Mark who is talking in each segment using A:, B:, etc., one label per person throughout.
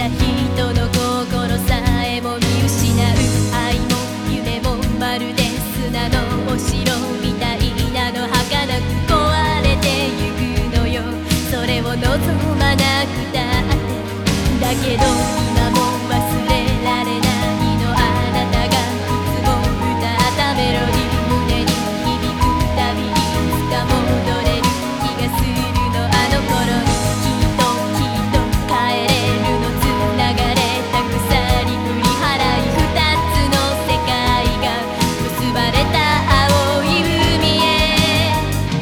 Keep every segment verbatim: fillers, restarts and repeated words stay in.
A: た人の心さえも見失う。愛も夢もまるで砂のお城みたいなの儚く壊れてゆくのよ。それを望まなくたってだけど今も忘れられないの。あなたがいつも歌ったメロディー胸に響くたびにいつか戻れる気がするの。あの頃にきっときっと帰れるの。つながれた鎖振り払い二つの世界が結ばれた青い海へ。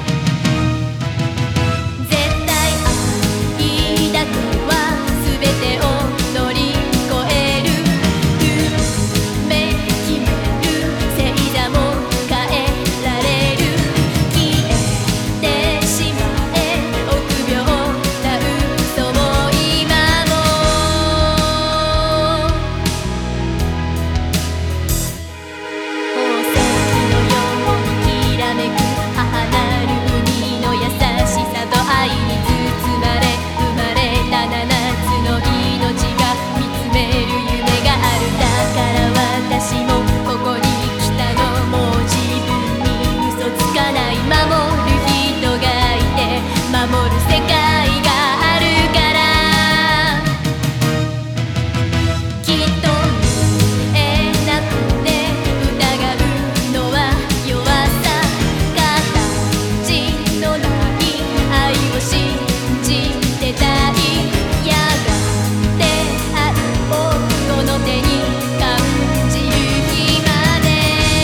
A: 絶対愛だけは全てを乗り越える。夢決める星座も変えられる。消えてしまえ臆病な嘘も今も宝石のようにきらめく母なる海の優しさと愛に包まれ生まれた七つの命が見つめる夢がある。だから私もここに来たの。もう自分に嘘つかない。守る人がいて守る世界があるから。きっと見えなくて疑うのは弱さ。形のない愛を信じてたい。やがて愛をこの手に感じる日まで。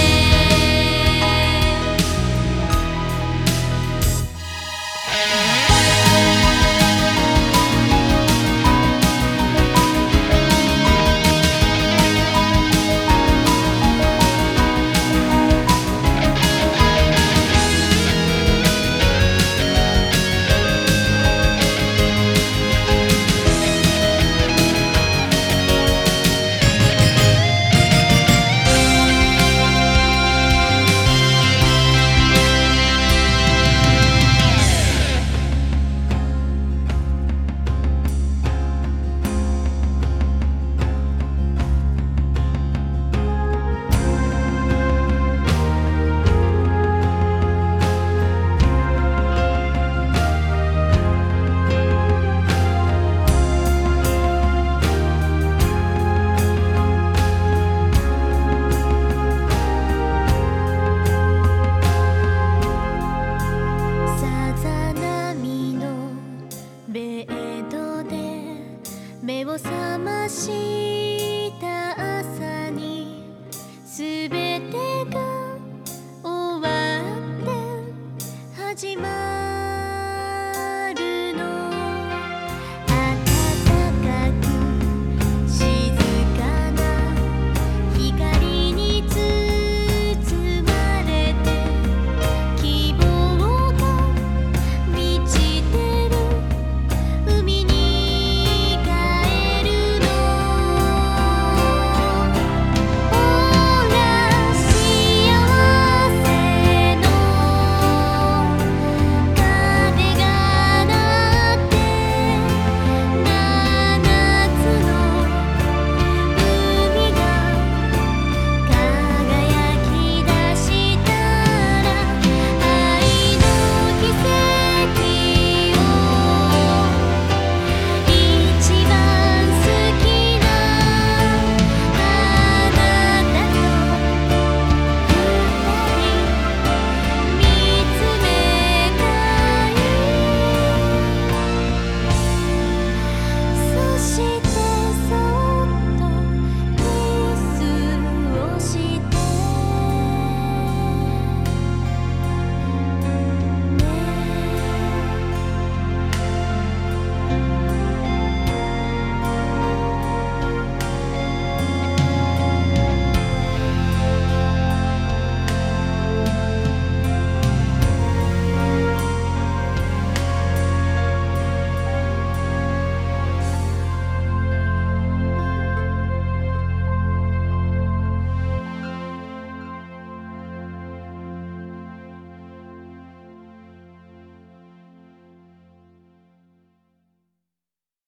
A: さざ波のベッドで目を覚まし